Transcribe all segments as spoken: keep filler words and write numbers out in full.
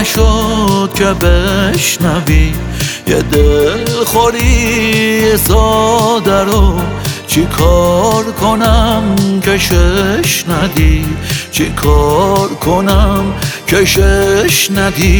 نشد که بشنوی یه دلخوری ساده رو. چی کار کنم که شش ندی، چی کار کنم که شش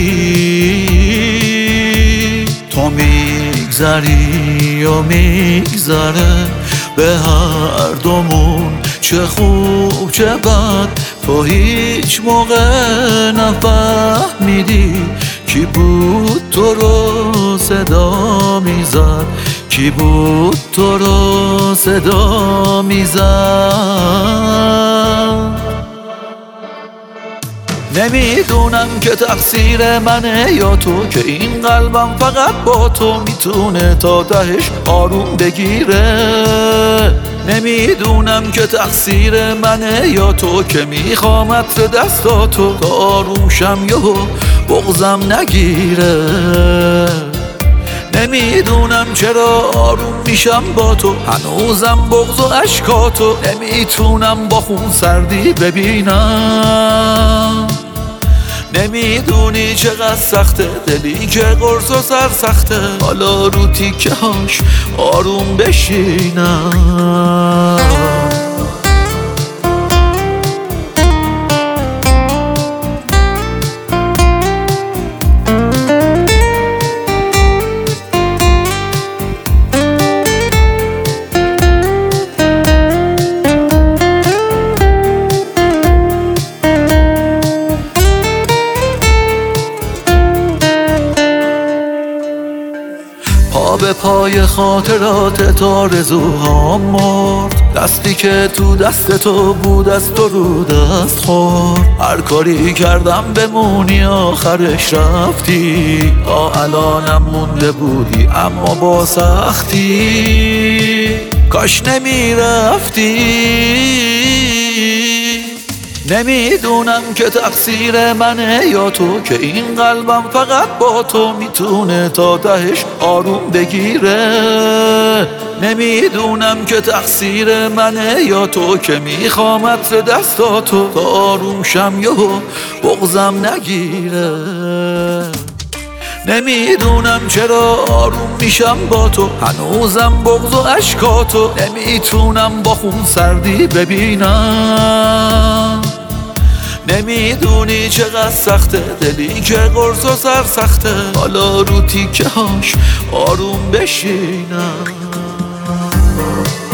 ندی. تو میگذری و میگذره به هر دومون، چه خوب چه بد تو هیچ موقع نفهمیدی. کی بود تو رو صدا میزد، کی بود تو رو صدا میزد. نمیدونم که تقصیر منه یا تو، که این قلبم فقط با تو میتونه تا تهش آروم بگیره. نمیدونم که تقصیر منه یا تو، که میخوام عطر دستاتو تا آروم شم یهو بغضم نگیره. نمیدونم چرا آروم میشم با تو، هنوزم بغض و اشکاتو نمیتونم با خون سردی ببینم. نمیدونی چقدر سخته دلی که قرص و سر سخته، حالا رو تیکه هاش آروم بشینم. پا به پای خاطرات آرزوهام مرد، دستی که تو دست تو بود از تو رو دست خورد. هر کاری کردم بمونی آخرش رفتی، تا الانم مونده بودی اما با سختی. کاش نمیرفتی. نمیدونم که تقصیر منه یا تو، که این قلبم فقط با تو میتونه تا تهش آروم بگیره. نمیدونم که تقصیر منه یا تو، که میخوام عطر دستاتو تا آروم شم یهو بغضم نگیره. نمیدونم چرا آروم میشم با تو، هنوزم بغض و اشکاتو نمیتونم با خون سردی ببینم. نمیدونی چقدر سخته دلی که قرص و سر سخته، حالا رو تیکه هاش آروم بشینم.